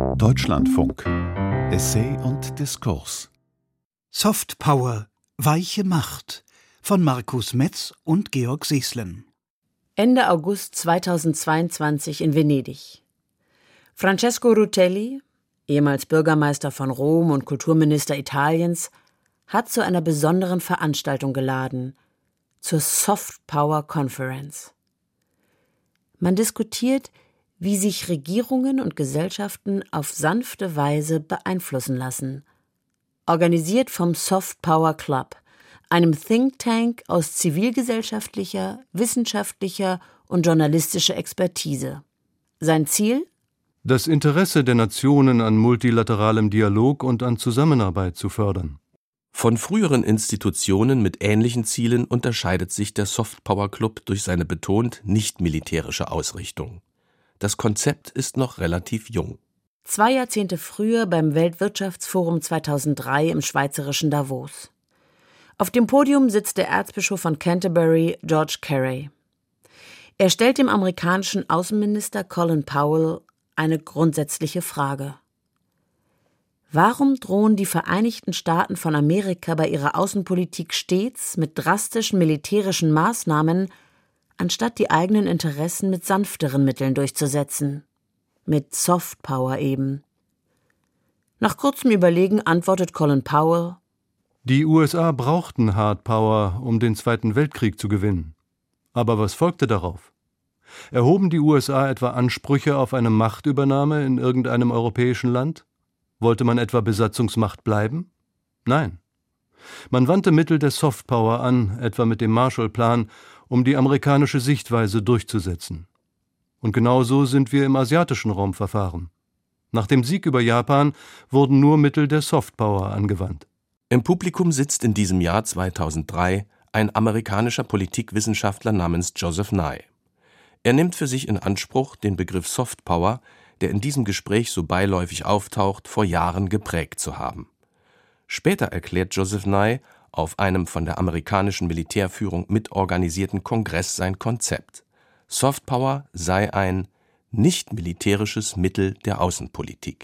Deutschlandfunk. Essay und Diskurs. Soft Power – Weiche Macht von Markus Metz und Georg Seeslen. Ende August 2022 in Venedig. Francesco Rutelli, ehemals Bürgermeister von Rom und Kulturminister Italiens, hat zu einer besonderen Veranstaltung geladen, zur Soft Power Conference. Man diskutiert, wie sich Regierungen und Gesellschaften auf sanfte Weise beeinflussen lassen. Organisiert vom Soft Power Club, einem Think Tank aus zivilgesellschaftlicher, wissenschaftlicher und journalistischer Expertise. Sein Ziel? Das Interesse der Nationen an multilateralem Dialog und an Zusammenarbeit zu fördern. Von früheren Institutionen mit ähnlichen Zielen unterscheidet sich der Soft Power Club durch seine betont nicht-militärische Ausrichtung. Das Konzept ist noch relativ jung. 2 Jahrzehnte früher beim Weltwirtschaftsforum 2003 im schweizerischen Davos. Auf dem Podium sitzt der Erzbischof von Canterbury, George Carey. Er stellt dem amerikanischen Außenminister Colin Powell eine grundsätzliche Frage. Warum drohen die Vereinigten Staaten von Amerika bei ihrer Außenpolitik stets mit drastischen militärischen Maßnahmen, anstatt die eigenen Interessen mit sanfteren Mitteln durchzusetzen? Mit Soft Power eben. Nach kurzem Überlegen antwortet Colin Powell: Die USA brauchten Hard Power, um den Zweiten Weltkrieg zu gewinnen. Aber was folgte darauf? Erhoben die USA etwa Ansprüche auf eine Machtübernahme in irgendeinem europäischen Land? Wollte man etwa Besatzungsmacht bleiben? Nein. Man wandte Mittel der Soft Power an, etwa mit dem Marshallplan, um die amerikanische Sichtweise durchzusetzen. Und genauso sind wir im asiatischen Raum verfahren. Nach dem Sieg über Japan wurden nur Mittel der Soft Power angewandt. Im Publikum sitzt in diesem Jahr 2003 ein amerikanischer Politikwissenschaftler namens Joseph Nye. Er nimmt für sich in Anspruch, den Begriff Soft Power, der in diesem Gespräch so beiläufig auftaucht, vor Jahren geprägt zu haben. Später erklärt Joseph Nye auf einem von der amerikanischen Militärführung mitorganisierten Kongress sein Konzept. Soft Power sei ein nicht-militärisches Mittel der Außenpolitik.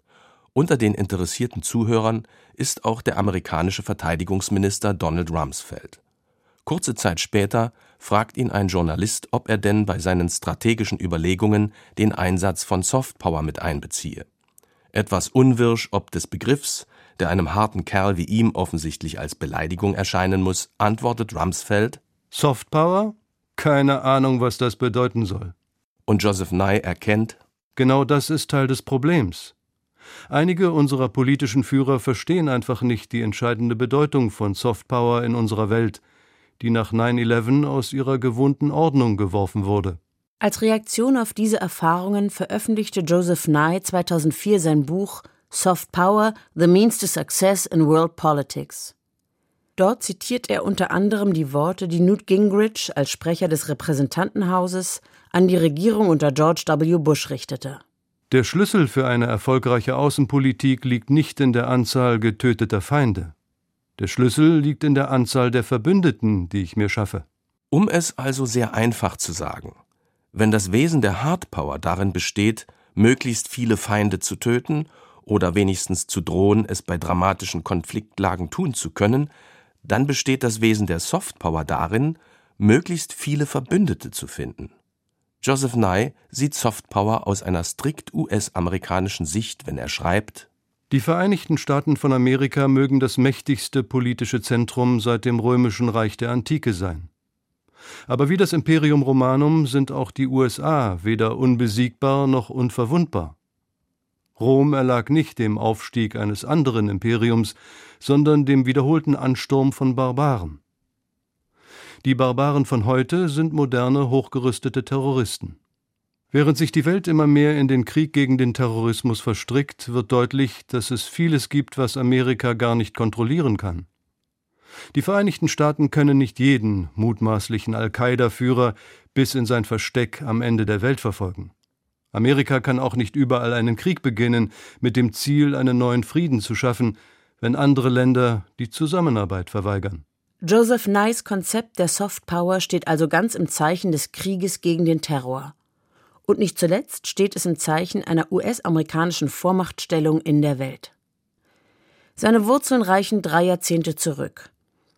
Unter den interessierten Zuhörern ist auch der amerikanische Verteidigungsminister Donald Rumsfeld. Kurze Zeit später fragt ihn ein Journalist, ob er denn bei seinen strategischen Überlegungen den Einsatz von Soft Power mit einbeziehe. Etwas unwirsch ob des Begriffs, der einem harten Kerl wie ihm offensichtlich als Beleidigung erscheinen muss, antwortet Rumsfeld: Soft Power? Keine Ahnung, was das bedeuten soll. Und Joseph Nye erkennt: Genau das ist Teil des Problems. Einige unserer politischen Führer verstehen einfach nicht die entscheidende Bedeutung von Soft Power in unserer Welt, die nach 9/11 aus ihrer gewohnten Ordnung geworfen wurde. Als Reaktion auf diese Erfahrungen veröffentlichte Joseph Nye 2004 sein Buch Soft Power – The Means to Success in World Politics. Dort zitiert er unter anderem die Worte, die Newt Gingrich als Sprecher des Repräsentantenhauses an die Regierung unter George W. Bush richtete. Der Schlüssel für eine erfolgreiche Außenpolitik liegt nicht in der Anzahl getöteter Feinde. Der Schlüssel liegt in der Anzahl der Verbündeten, die ich mir schaffe. Um es also sehr einfach zu sagen: Wenn das Wesen der Hard Power darin besteht, möglichst viele Feinde zu töten oder wenigstens zu drohen, es bei dramatischen Konfliktlagen tun zu können, dann besteht das Wesen der Soft Power darin, möglichst viele Verbündete zu finden. Joseph Nye sieht Soft Power aus einer strikt US-amerikanischen Sicht, wenn er schreibt: Die Vereinigten Staaten von Amerika mögen das mächtigste politische Zentrum seit dem Römischen Reich der Antike sein. Aber wie das Imperium Romanum sind auch die USA weder unbesiegbar noch unverwundbar. Rom erlag nicht dem Aufstieg eines anderen Imperiums, sondern dem wiederholten Ansturm von Barbaren. Die Barbaren von heute sind moderne, hochgerüstete Terroristen. Während sich die Welt immer mehr in den Krieg gegen den Terrorismus verstrickt, wird deutlich, dass es vieles gibt, was Amerika gar nicht kontrollieren kann. Die Vereinigten Staaten können nicht jeden mutmaßlichen Al-Qaida-Führer bis in sein Versteck am Ende der Welt verfolgen. Amerika kann auch nicht überall einen Krieg beginnen, mit dem Ziel, einen neuen Frieden zu schaffen, wenn andere Länder die Zusammenarbeit verweigern. Joseph Nyes Konzept der Soft Power steht also ganz im Zeichen des Krieges gegen den Terror. Und nicht zuletzt steht es im Zeichen einer US-amerikanischen Vormachtstellung in der Welt. Seine Wurzeln reichen 3 Jahrzehnte zurück.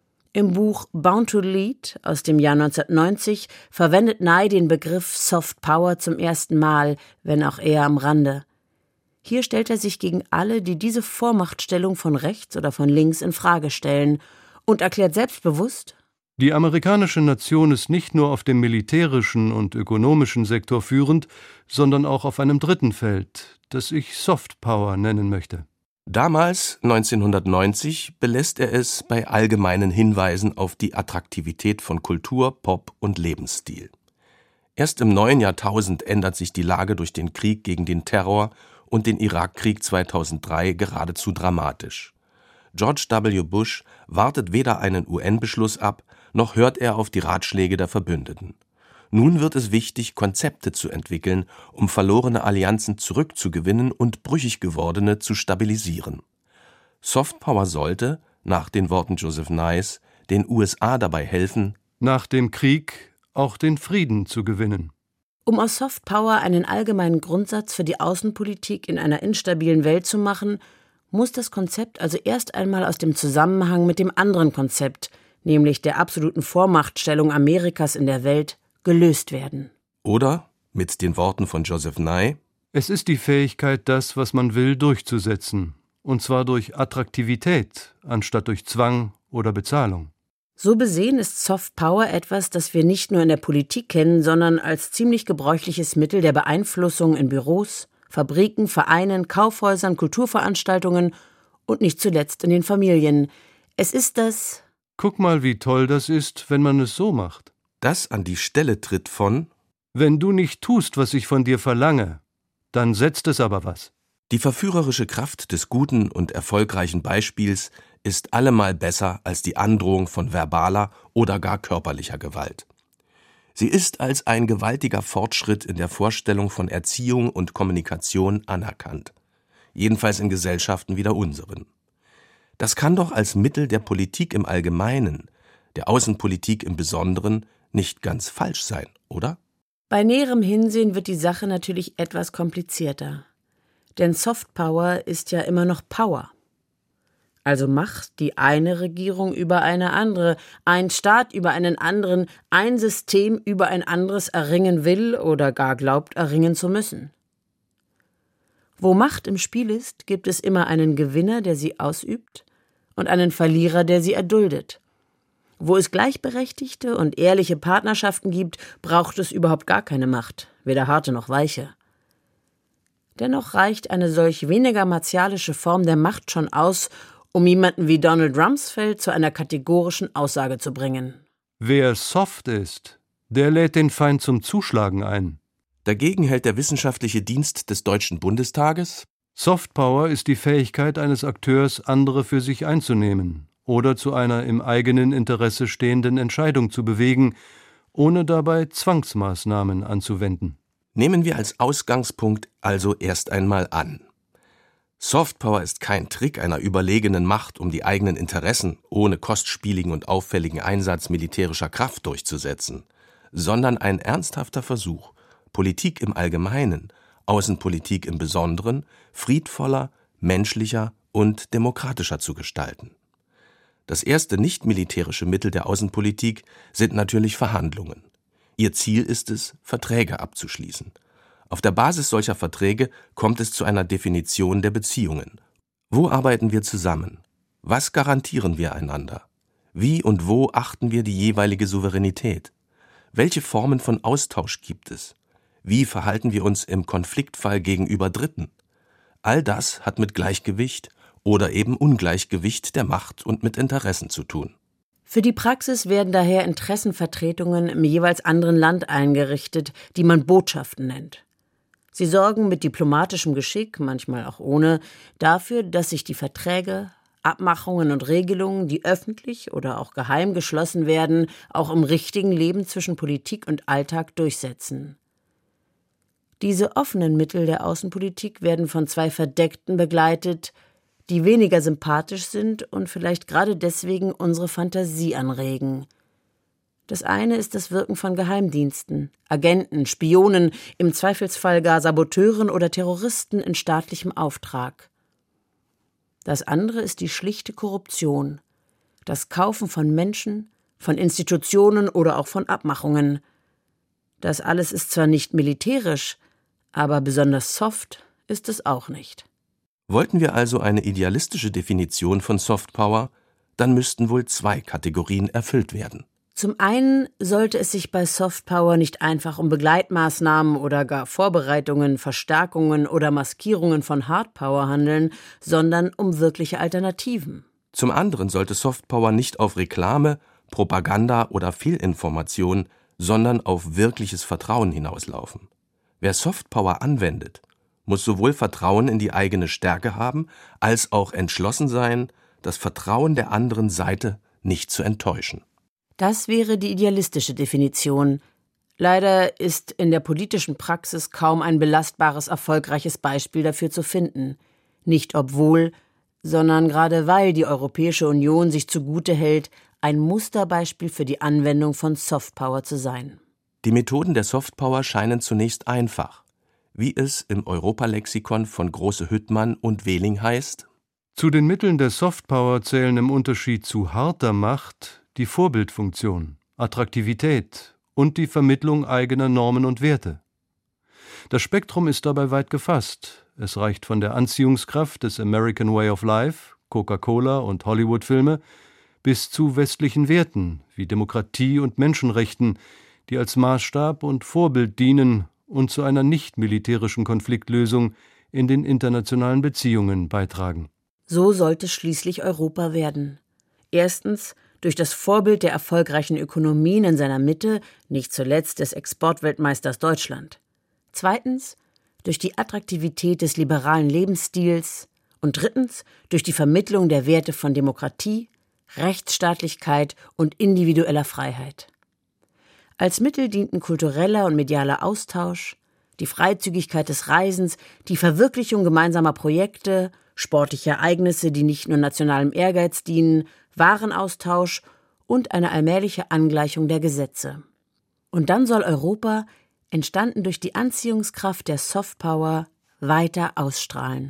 Im Buch Bound to Lead aus dem Jahr 1990 verwendet Nye den Begriff Soft Power zum ersten Mal, wenn auch eher am Rande. Hier stellt er sich gegen alle, die diese Vormachtstellung von rechts oder von links in Frage stellen, und erklärt selbstbewusst: Die amerikanische Nation ist nicht nur auf dem militärischen und ökonomischen Sektor führend, sondern auch auf einem dritten Feld, das ich Soft Power nennen möchte. Damals, 1990, belässt er es bei allgemeinen Hinweisen auf die Attraktivität von Kultur, Pop und Lebensstil. Erst im neuen Jahrtausend ändert sich die Lage durch den Krieg gegen den Terror und den Irakkrieg 2003 geradezu dramatisch. George W. Bush wartet weder einen UN-Beschluss ab, noch hört er auf die Ratschläge der Verbündeten. Nun wird es wichtig, Konzepte zu entwickeln, um verlorene Allianzen zurückzugewinnen und brüchig gewordene zu stabilisieren. Softpower sollte, nach den Worten Joseph Nyes, den USA dabei helfen, nach dem Krieg auch den Frieden zu gewinnen. Um aus Softpower einen allgemeinen Grundsatz für die Außenpolitik in einer instabilen Welt zu machen, muss das Konzept also erst einmal aus dem Zusammenhang mit dem anderen Konzept, nämlich der absoluten Vormachtstellung Amerikas in der Welt, gelöst werden. Oder, mit den Worten von Joseph Nye: Es ist die Fähigkeit, das, was man will, durchzusetzen. Und zwar durch Attraktivität, anstatt durch Zwang oder Bezahlung. So besehen ist Soft Power etwas, das wir nicht nur in der Politik kennen, sondern als ziemlich gebräuchliches Mittel der Beeinflussung in Büros, Fabriken, Vereinen, Kaufhäusern, Kulturveranstaltungen und nicht zuletzt in den Familien. Es ist das: Guck mal, wie toll das ist, wenn man es so macht. Das an die Stelle tritt von: Wenn du nicht tust, was ich von dir verlange, dann setzt es aber was. Die verführerische Kraft des guten und erfolgreichen Beispiels ist allemal besser als die Androhung von verbaler oder gar körperlicher Gewalt. Sie ist als ein gewaltiger Fortschritt in der Vorstellung von Erziehung und Kommunikation anerkannt. Jedenfalls in Gesellschaften wie der unseren. Das kann doch als Mittel der Politik im Allgemeinen, der Außenpolitik im Besonderen, nicht ganz falsch sein, oder? Bei näherem Hinsehen wird die Sache natürlich etwas komplizierter. Denn Soft Power ist ja immer noch Power. Also Macht, die eine Regierung über eine andere, ein Staat über einen anderen, ein System über ein anderes erringen will oder gar glaubt, erringen zu müssen. Wo Macht im Spiel ist, gibt es immer einen Gewinner, der sie ausübt, und einen Verlierer, der sie erduldet. Wo es gleichberechtigte und ehrliche Partnerschaften gibt, braucht es überhaupt gar keine Macht, weder harte noch weiche. Dennoch reicht eine solch weniger martialische Form der Macht schon aus, um jemanden wie Donald Rumsfeld zu einer kategorischen Aussage zu bringen. Wer soft ist, der lädt den Feind zum Zuschlagen ein. Dagegen hält der Wissenschaftliche Dienst des Deutschen Bundestages: Softpower ist die Fähigkeit eines Akteurs, andere für sich einzunehmen oder zu einer im eigenen Interesse stehenden Entscheidung zu bewegen, ohne dabei Zwangsmaßnahmen anzuwenden. Nehmen wir als Ausgangspunkt also erst einmal an: Softpower ist kein Trick einer überlegenen Macht, um die eigenen Interessen ohne kostspieligen und auffälligen Einsatz militärischer Kraft durchzusetzen, sondern ein ernsthafter Versuch, Politik im Allgemeinen, Außenpolitik im Besonderen friedvoller, menschlicher und demokratischer zu gestalten. Das erste nicht-militärische Mittel der Außenpolitik sind natürlich Verhandlungen. Ihr Ziel ist es, Verträge abzuschließen. Auf der Basis solcher Verträge kommt es zu einer Definition der Beziehungen. Wo arbeiten wir zusammen? Was garantieren wir einander? Wie und wo achten wir die jeweilige Souveränität? Welche Formen von Austausch gibt es? Wie verhalten wir uns im Konfliktfall gegenüber Dritten? All das hat mit Gleichgewicht oder eben Ungleichgewicht der Macht und mit Interessen zu tun. Für die Praxis werden daher Interessenvertretungen im jeweils anderen Land eingerichtet, die man Botschaften nennt. Sie sorgen mit diplomatischem Geschick, manchmal auch ohne, dafür, dass sich die Verträge, Abmachungen und Regelungen, die öffentlich oder auch geheim geschlossen werden, auch im richtigen Leben zwischen Politik und Alltag durchsetzen. Diese offenen Mittel der Außenpolitik werden von 2 verdeckten begleitet, die weniger sympathisch sind und vielleicht gerade deswegen unsere Fantasie anregen. Das eine ist das Wirken von Geheimdiensten, Agenten, Spionen, im Zweifelsfall gar Saboteuren oder Terroristen in staatlichem Auftrag. Das andere ist die schlichte Korruption, das Kaufen von Menschen, von Institutionen oder auch von Abmachungen. Das alles ist zwar nicht militärisch, aber besonders soft ist es auch nicht. Wollten wir also eine idealistische Definition von Softpower, dann müssten wohl 2 Kategorien erfüllt werden. Zum einen sollte es sich bei Softpower nicht einfach um Begleitmaßnahmen oder gar Vorbereitungen, Verstärkungen oder Maskierungen von Hardpower handeln, sondern um wirkliche Alternativen. Zum anderen sollte Softpower nicht auf Reklame, Propaganda oder Fehlinformation, sondern auf wirkliches Vertrauen hinauslaufen. Wer Softpower anwendet, muss sowohl Vertrauen in die eigene Stärke haben, als auch entschlossen sein, das Vertrauen der anderen Seite nicht zu enttäuschen. Das wäre die idealistische Definition. Leider ist in der politischen Praxis kaum ein belastbares, erfolgreiches Beispiel dafür zu finden. Nicht obwohl, sondern gerade weil die Europäische Union sich zugute hält, ein Musterbeispiel für die Anwendung von Softpower zu sein. Die Methoden der Softpower scheinen zunächst einfach. Wie es im Europalexikon von Große-Hüttmann und Wehling heißt: Zu den Mitteln der Softpower zählen im Unterschied zu harter Macht die Vorbildfunktion, Attraktivität und die Vermittlung eigener Normen und Werte. Das Spektrum ist dabei weit gefasst. Es reicht von der Anziehungskraft des American Way of Life, Coca-Cola und Hollywood-Filme, bis zu westlichen Werten wie Demokratie und Menschenrechten, die als Maßstab und Vorbild dienen und zu einer nicht-militärischen Konfliktlösung in den internationalen Beziehungen beitragen. So sollte schließlich Europa werden. Erstens durch das Vorbild der erfolgreichen Ökonomien in seiner Mitte, nicht zuletzt des Exportweltmeisters Deutschland. Zweitens durch die Attraktivität des liberalen Lebensstils. Und drittens durch die Vermittlung der Werte von Demokratie, Rechtsstaatlichkeit und individueller Freiheit. Als Mittel dienten kultureller und medialer Austausch, die Freizügigkeit des Reisens, die Verwirklichung gemeinsamer Projekte, sportliche Ereignisse, die nicht nur nationalem Ehrgeiz dienen, Warenaustausch und eine allmähliche Angleichung der Gesetze. Und dann soll Europa, entstanden durch die Anziehungskraft der Softpower, weiter ausstrahlen.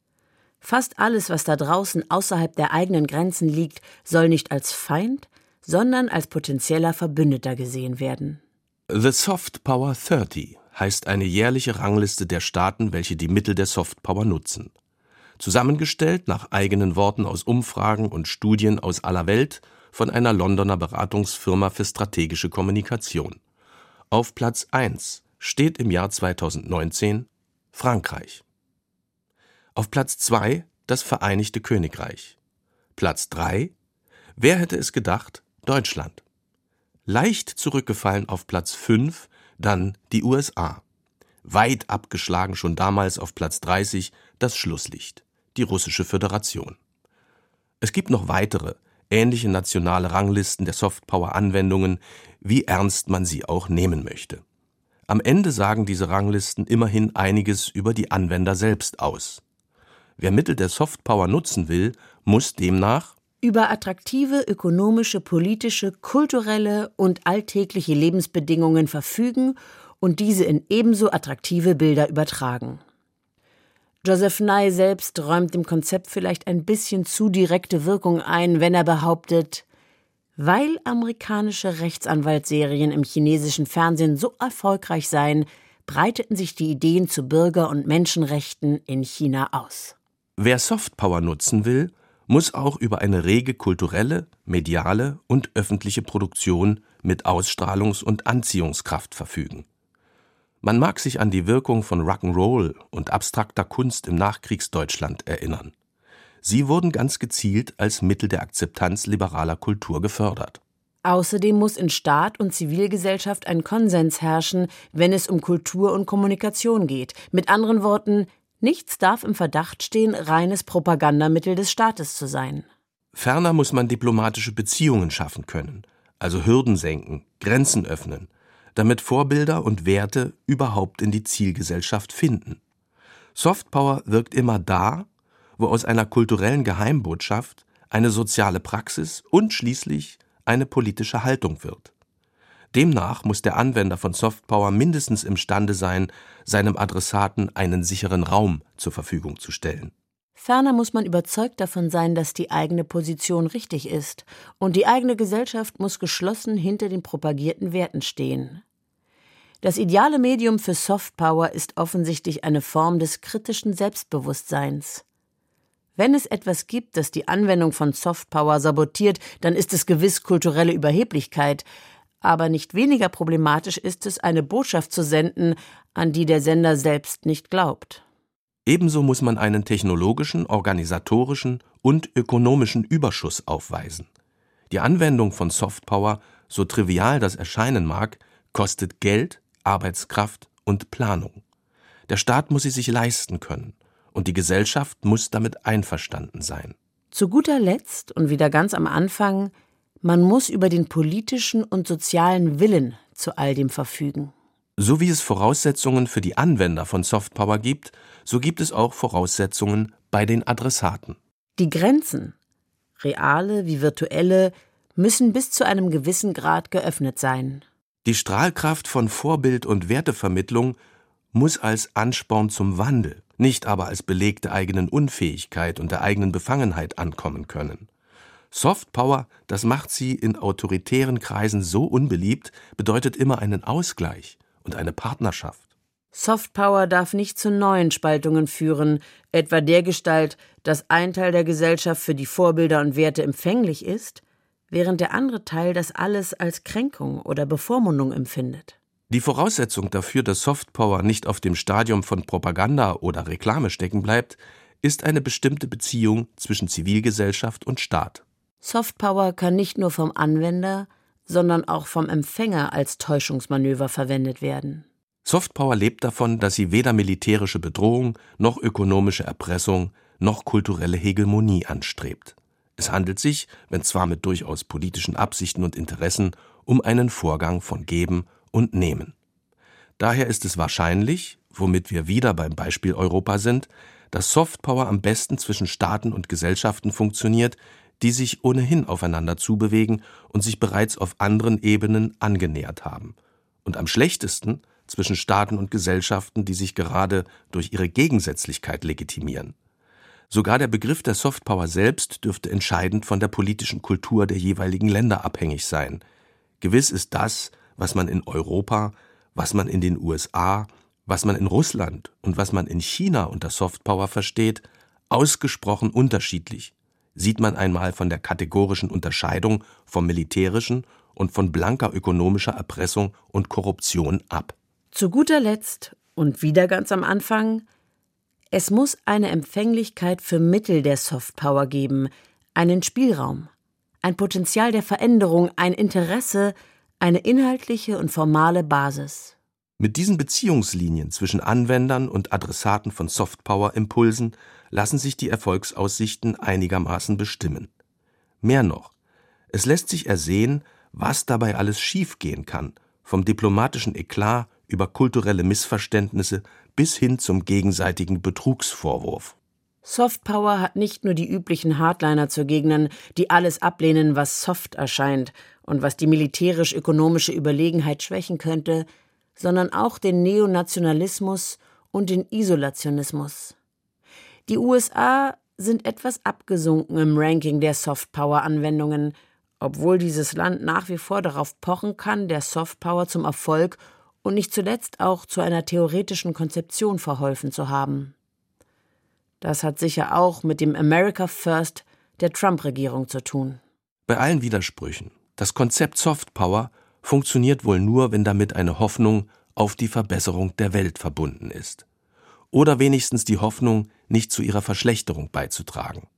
Fast alles, was da draußen außerhalb der eigenen Grenzen liegt, soll nicht als Feind, sondern als potenzieller Verbündeter gesehen werden. The Softpower 30 heißt eine jährliche Rangliste der Staaten, welche die Mittel der Softpower nutzen. Zusammengestellt nach eigenen Worten aus Umfragen und Studien aus aller Welt von einer Londoner Beratungsfirma für strategische Kommunikation. Auf Platz 1 steht im Jahr 2019 Frankreich. Auf Platz 2 das Vereinigte Königreich. Platz 3, wer hätte es gedacht, Deutschland. Leicht zurückgefallen auf Platz 5, dann die USA. Weit abgeschlagen schon damals auf Platz 30 das Schlusslicht, die Russische Föderation. Es gibt noch weitere, ähnliche nationale Ranglisten der Softpower-Anwendungen, wie ernst man sie auch nehmen möchte. Am Ende sagen diese Ranglisten immerhin einiges über die Anwender selbst aus. Wer Mittel der Softpower nutzen will, muss demnach über attraktive ökonomische, politische, kulturelle und alltägliche Lebensbedingungen verfügen und diese in ebenso attraktive Bilder übertragen. Joseph Nye selbst räumt dem Konzept vielleicht ein bisschen zu direkte Wirkung ein, wenn er behauptet, weil amerikanische Rechtsanwaltsserien im chinesischen Fernsehen so erfolgreich seien, breiteten sich die Ideen zu Bürger- und Menschenrechten in China aus. Wer Softpower nutzen will, muss auch über eine rege kulturelle, mediale und öffentliche Produktion mit Ausstrahlungs- und Anziehungskraft verfügen. Man mag sich an die Wirkung von Rock'n'Roll und abstrakter Kunst im Nachkriegsdeutschland erinnern. Sie wurden ganz gezielt als Mittel der Akzeptanz liberaler Kultur gefördert. Außerdem muss in Staat und Zivilgesellschaft ein Konsens herrschen, wenn es um Kultur und Kommunikation geht. Mit anderen Worten, nichts darf im Verdacht stehen, reines Propagandamittel des Staates zu sein. Ferner muss man diplomatische Beziehungen schaffen können, also Hürden senken, Grenzen öffnen, damit Vorbilder und Werte überhaupt in die Zielgesellschaft finden. Softpower wirkt immer da, wo aus einer kulturellen Geheimbotschaft eine soziale Praxis und schließlich eine politische Haltung wird. Demnach muss der Anwender von Softpower mindestens imstande sein, seinem Adressaten einen sicheren Raum zur Verfügung zu stellen. Ferner muss man überzeugt davon sein, dass die eigene Position richtig ist, und die eigene Gesellschaft muss geschlossen hinter den propagierten Werten stehen. Das ideale Medium für Softpower ist offensichtlich eine Form des kritischen Selbstbewusstseins. Wenn es etwas gibt, das die Anwendung von Softpower sabotiert, dann ist es gewiss kulturelle Überheblichkeit, aber nicht weniger problematisch ist es, eine Botschaft zu senden, an die der Sender selbst nicht glaubt. Ebenso muss man einen technologischen, organisatorischen und ökonomischen Überschuss aufweisen. Die Anwendung von Softpower, so trivial das erscheinen mag, kostet Geld, Arbeitskraft und Planung. Der Staat muss sie sich leisten können, und die Gesellschaft muss damit einverstanden sein. Zu guter Letzt und wieder ganz am Anfang: Man muss über den politischen und sozialen Willen zu all dem verfügen. So wie es Voraussetzungen für die Anwender von Softpower gibt, so gibt es auch Voraussetzungen bei den Adressaten. Die Grenzen, reale wie virtuelle, müssen bis zu einem gewissen Grad geöffnet sein. Die Strahlkraft von Vorbild- und Wertevermittlung muss als Ansporn zum Wandel, nicht aber als Beleg der eigenen Unfähigkeit und der eigenen Befangenheit ankommen können. Softpower, das macht sie in autoritären Kreisen so unbeliebt, bedeutet immer einen Ausgleich und eine Partnerschaft. Softpower darf nicht zu neuen Spaltungen führen, etwa dergestalt, dass ein Teil der Gesellschaft für die Vorbilder und Werte empfänglich ist, während der andere Teil das alles als Kränkung oder Bevormundung empfindet. Die Voraussetzung dafür, dass Softpower nicht auf dem Stadium von Propaganda oder Reklame stecken bleibt, ist eine bestimmte Beziehung zwischen Zivilgesellschaft und Staat. Softpower kann nicht nur vom Anwender, sondern auch vom Empfänger als Täuschungsmanöver verwendet werden. Softpower lebt davon, dass sie weder militärische Bedrohung, noch ökonomische Erpressung, noch kulturelle Hegemonie anstrebt. Es handelt sich, wenn zwar mit durchaus politischen Absichten und Interessen, um einen Vorgang von Geben und Nehmen. Daher ist es wahrscheinlich, womit wir wieder beim Beispiel Europa sind, dass Softpower am besten zwischen Staaten und Gesellschaften funktioniert, die sich ohnehin aufeinander zubewegen und sich bereits auf anderen Ebenen angenähert haben. Und am schlechtesten zwischen Staaten und Gesellschaften, die sich gerade durch ihre Gegensätzlichkeit legitimieren. Sogar der Begriff der Softpower selbst dürfte entscheidend von der politischen Kultur der jeweiligen Länder abhängig sein. Gewiss ist das, was man in Europa, was man in den USA, was man in Russland und was man in China unter Softpower versteht, ausgesprochen unterschiedlich. Sieht man einmal von der kategorischen Unterscheidung vom militärischen und von blanker ökonomischer Erpressung und Korruption ab. Zu guter Letzt und wieder ganz am Anfang: Es muss eine Empfänglichkeit für Mittel der Softpower geben, einen Spielraum, ein Potenzial der Veränderung, ein Interesse, eine inhaltliche und formale Basis. Mit diesen Beziehungslinien zwischen Anwendern und Adressaten von Softpower-Impulsen lassen sich die Erfolgsaussichten einigermaßen bestimmen. Mehr noch, es lässt sich ersehen, was dabei alles schiefgehen kann, vom diplomatischen Eklat über kulturelle Missverständnisse bis hin zum gegenseitigen Betrugsvorwurf. Softpower hat nicht nur die üblichen Hardliner zu Gegnern, die alles ablehnen, was soft erscheint und was die militärisch-ökonomische Überlegenheit schwächen könnte, sondern auch den Neonationalismus und den Isolationismus. Die USA sind etwas abgesunken im Ranking der Softpower-Anwendungen, obwohl dieses Land nach wie vor darauf pochen kann, der Softpower zum Erfolg und nicht zuletzt auch zu einer theoretischen Konzeption verholfen zu haben. Das hat sicher auch mit dem America First der Trump-Regierung zu tun. Bei allen Widersprüchen, das Konzept Softpower funktioniert wohl nur, wenn damit eine Hoffnung auf die Verbesserung der Welt verbunden ist. Oder wenigstens die Hoffnung, nicht zu ihrer Verschlechterung beizutragen.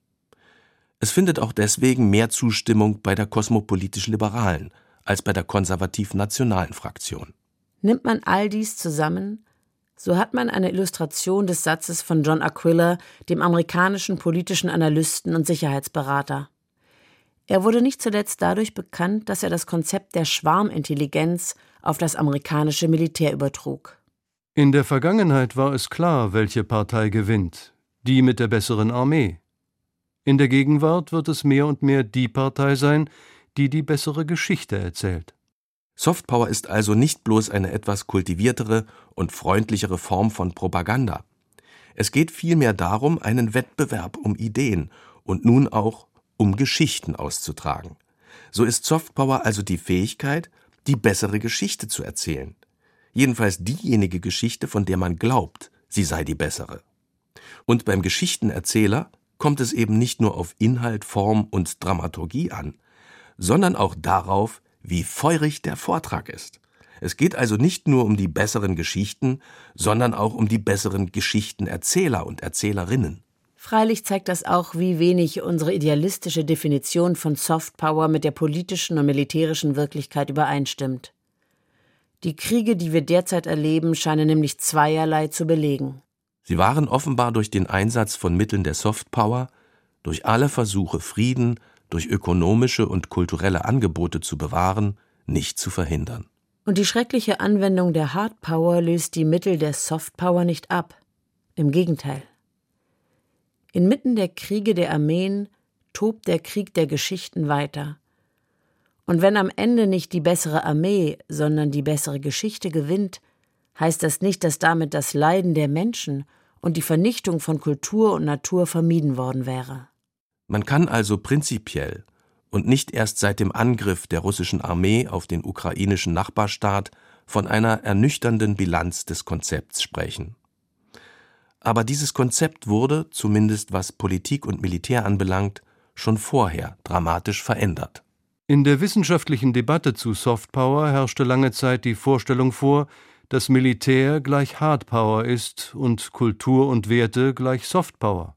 Es findet auch deswegen mehr Zustimmung bei der kosmopolitisch-liberalen als bei der konservativ-nationalen Fraktion. Nimmt man all dies zusammen, so hat man eine Illustration des Satzes von John Aquila, dem amerikanischen politischen Analysten und Sicherheitsberater. Er wurde nicht zuletzt dadurch bekannt, dass er das Konzept der Schwarmintelligenz auf das amerikanische Militär übertrug. In der Vergangenheit war es klar, welche Partei gewinnt, die mit der besseren Armee. In der Gegenwart wird es mehr und mehr die Partei sein, die die bessere Geschichte erzählt. Softpower ist also nicht bloß eine etwas kultiviertere und freundlichere Form von Propaganda. Es geht vielmehr darum, einen Wettbewerb um Ideen und nun auch um Geschichten auszutragen. So ist Softpower also die Fähigkeit, die bessere Geschichte zu erzählen. Jedenfalls diejenige Geschichte, von der man glaubt, sie sei die bessere. Und beim Geschichtenerzähler kommt es eben nicht nur auf Inhalt, Form und Dramaturgie an, sondern auch darauf, wie feurig der Vortrag ist. Es geht also nicht nur um die besseren Geschichten, sondern auch um die besseren Geschichtenerzähler und Erzählerinnen. Freilich zeigt das auch, wie wenig unsere idealistische Definition von Softpower mit der politischen und militärischen Wirklichkeit übereinstimmt. Die Kriege, die wir derzeit erleben, scheinen nämlich zweierlei zu belegen. Sie waren offenbar durch den Einsatz von Mitteln der Softpower, durch alle Versuche, Frieden durch ökonomische und kulturelle Angebote zu bewahren, nicht zu verhindern. Und die schreckliche Anwendung der Hardpower löst die Mittel der Softpower nicht ab. Im Gegenteil. Inmitten der Kriege der Armeen tobt der Krieg der Geschichten weiter. Und wenn am Ende nicht die bessere Armee, sondern die bessere Geschichte gewinnt, heißt das nicht, dass damit das Leiden der Menschen und die Vernichtung von Kultur und Natur vermieden worden wäre. Man kann also prinzipiell und nicht erst seit dem Angriff der russischen Armee auf den ukrainischen Nachbarstaat von einer ernüchternden Bilanz des Konzepts sprechen. Aber dieses Konzept wurde, zumindest was Politik und Militär anbelangt, schon vorher dramatisch verändert. In der wissenschaftlichen Debatte zu Softpower herrschte lange Zeit die Vorstellung vor, dass Militär gleich Hardpower ist und Kultur und Werte gleich Softpower.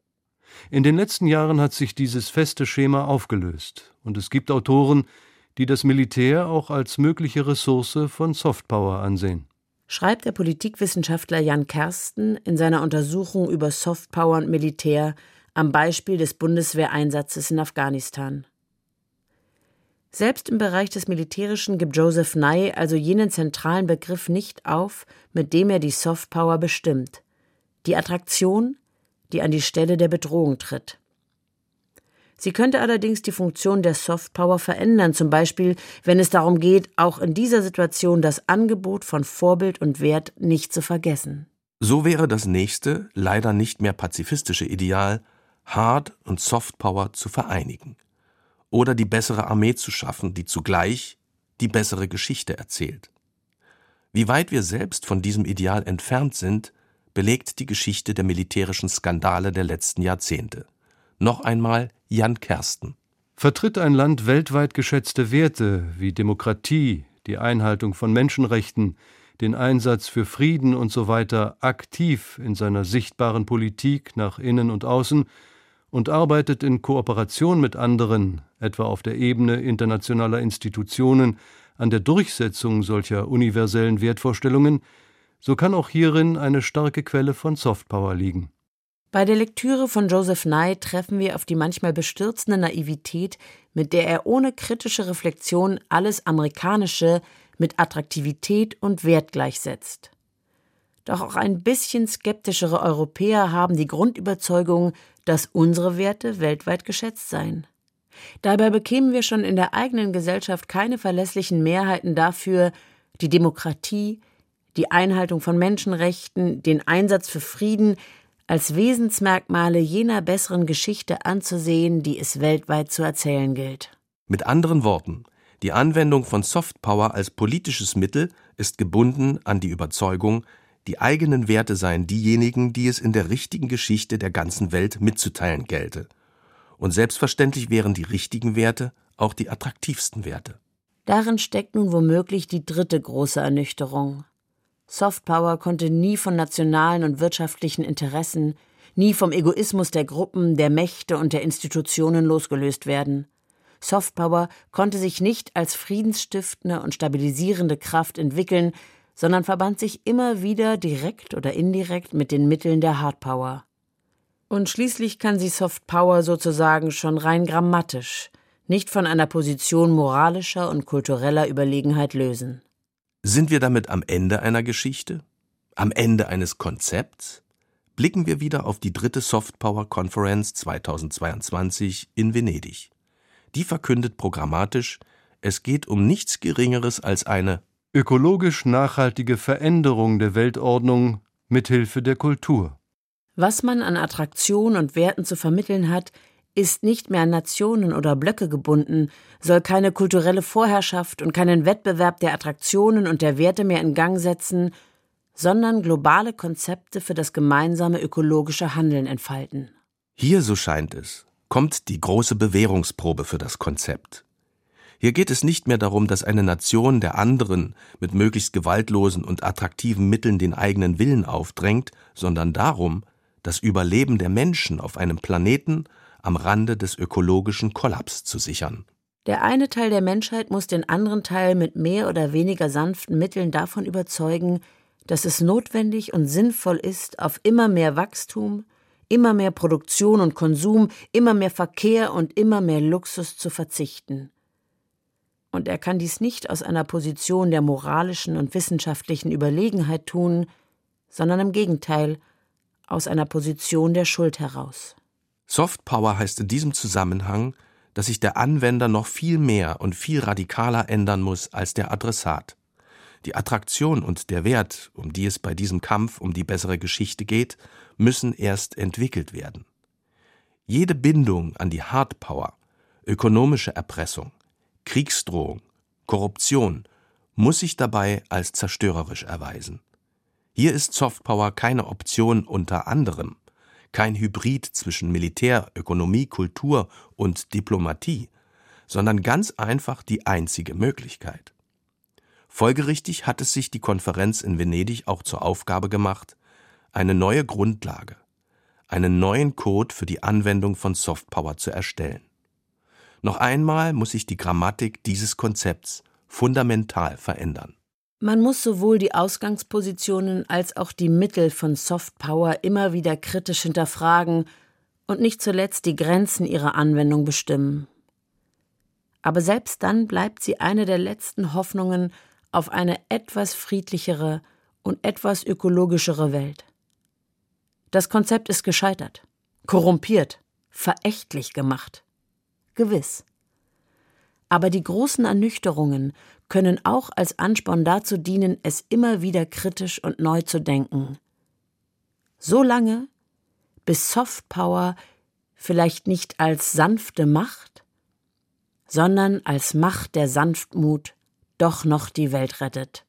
In den letzten Jahren hat sich dieses feste Schema aufgelöst und es gibt Autoren, die das Militär auch als mögliche Ressource von Softpower ansehen. Schreibt der Politikwissenschaftler Jan Kersten in seiner Untersuchung über Softpower und Militär am Beispiel des Bundeswehreinsatzes in Afghanistan. Selbst im Bereich des Militärischen gibt Joseph Nye also jenen zentralen Begriff nicht auf, mit dem er die Softpower bestimmt: die Attraktion, die an die Stelle der Bedrohung tritt. Sie könnte allerdings die Funktion der Softpower verändern, zum Beispiel, wenn es darum geht, auch in dieser Situation das Angebot von Vorbild und Wert nicht zu vergessen. So wäre das nächste, leider nicht mehr pazifistische Ideal, Hard- und Softpower zu vereinigen. Oder die bessere Armee zu schaffen, die zugleich die bessere Geschichte erzählt. Wie weit wir selbst von diesem Ideal entfernt sind, belegt die Geschichte der militärischen Skandale der letzten Jahrzehnte. Noch einmal Jan Kersten. Vertritt ein Land weltweit geschätzte Werte wie Demokratie, die Einhaltung von Menschenrechten, den Einsatz für Frieden usw. aktiv in seiner sichtbaren Politik nach innen und außen und arbeitet in Kooperation mit anderen, etwa auf der Ebene internationaler Institutionen, an der Durchsetzung solcher universellen Wertvorstellungen, so kann auch hierin eine starke Quelle von Softpower liegen. Bei der Lektüre von Joseph Nye treffen wir auf die manchmal bestürzende Naivität, mit der er ohne kritische Reflexion alles Amerikanische mit Attraktivität und Wert gleichsetzt. Doch auch ein bisschen skeptischere Europäer haben die Grundüberzeugung, dass unsere Werte weltweit geschätzt seien. Dabei bekämen wir schon in der eigenen Gesellschaft keine verlässlichen Mehrheiten dafür, die Demokratie, die Einhaltung von Menschenrechten, den Einsatz für Frieden als Wesensmerkmale jener besseren Geschichte anzusehen, die es weltweit zu erzählen gilt. Mit anderen Worten, die Anwendung von Softpower als politisches Mittel ist gebunden an die Überzeugung, die eigenen Werte seien diejenigen, die es in der richtigen Geschichte der ganzen Welt mitzuteilen gelte. Und selbstverständlich wären die richtigen Werte auch die attraktivsten Werte. Darin steckt nun womöglich die dritte große Ernüchterung. Softpower konnte nie von nationalen und wirtschaftlichen Interessen, nie vom Egoismus der Gruppen, der Mächte und der Institutionen losgelöst werden. Softpower konnte sich nicht als friedensstiftende und stabilisierende Kraft entwickeln, sondern verband sich immer wieder direkt oder indirekt mit den Mitteln der Hardpower. Und schließlich kann sie Softpower sozusagen schon rein grammatisch, nicht von einer Position moralischer und kultureller Überlegenheit lösen. Sind wir damit am Ende einer Geschichte? Am Ende eines Konzepts? Blicken wir wieder auf die 3. Softpower-Konferenz 2022 in Venedig. Die verkündet programmatisch, Es geht um nichts Geringeres als eine ökologisch nachhaltige Veränderung der Weltordnung mithilfe der Kultur. Was man an Attraktion und Werten zu vermitteln hat, ist nicht mehr an Nationen oder Blöcke gebunden, soll keine kulturelle Vorherrschaft und keinen Wettbewerb der Attraktionen und der Werte mehr in Gang setzen, sondern globale Konzepte für das gemeinsame ökologische Handeln entfalten. Hier, so scheint es, kommt die große Bewährungsprobe für das Konzept. Hier geht es nicht mehr darum, dass eine Nation der anderen mit möglichst gewaltlosen und attraktiven Mitteln den eigenen Willen aufdrängt, sondern darum, das Überleben der Menschen auf einem Planeten am Rande des ökologischen Kollaps zu sichern. Der eine Teil der Menschheit muss den anderen Teil mit mehr oder weniger sanften Mitteln davon überzeugen, dass es notwendig und sinnvoll ist, auf immer mehr Wachstum, immer mehr Produktion und Konsum, immer mehr Verkehr und immer mehr Luxus zu verzichten. Und er kann dies nicht aus einer Position der moralischen und wissenschaftlichen Überlegenheit tun, sondern im Gegenteil, aus einer Position der Schuld heraus. Soft Power heißt in diesem Zusammenhang, dass sich der Anwender noch viel mehr und viel radikaler ändern muss als der Adressat. Die Attraktion und der Wert, um die es bei diesem Kampf um die bessere Geschichte geht, müssen erst entwickelt werden. Jede Bindung an die Hard Power, ökonomische Erpressung, Kriegsdrohung, Korruption muss sich dabei als zerstörerisch erweisen. Hier ist Soft Power keine Option unter anderem, kein Hybrid zwischen Militär, Ökonomie, Kultur und Diplomatie, sondern ganz einfach die einzige Möglichkeit. Folgerichtig hat es sich die Konferenz in Venedig auch zur Aufgabe gemacht, eine neue Grundlage, einen neuen Code für die Anwendung von Soft Power zu erstellen. Noch einmal muss sich die Grammatik dieses Konzepts fundamental verändern. Man muss sowohl die Ausgangspositionen als auch die Mittel von Soft Power immer wieder kritisch hinterfragen und nicht zuletzt die Grenzen ihrer Anwendung bestimmen. Aber selbst dann bleibt sie eine der letzten Hoffnungen auf eine etwas friedlichere und etwas ökologischere Welt. Das Konzept ist gescheitert, korrumpiert, verächtlich gemacht. Gewiss. Aber die großen Ernüchterungen können auch als Ansporn dazu dienen, es immer wieder kritisch und neu zu denken. So lange, bis Soft Power vielleicht nicht als sanfte Macht, sondern als Macht der Sanftmut doch noch die Welt rettet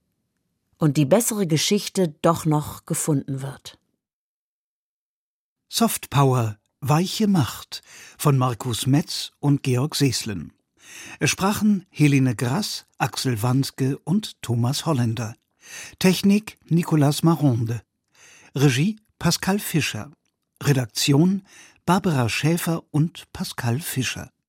und die bessere Geschichte doch noch gefunden wird. Soft Power, weiche Macht von Markus Metz und Georg Seeslen. Es sprachen Helene Grass, Axel Wanske und Thomas Holländer. Technik Nicolas Maronde. Regie Pascal Fischer. Redaktion Barbara Schäfer und Pascal Fischer.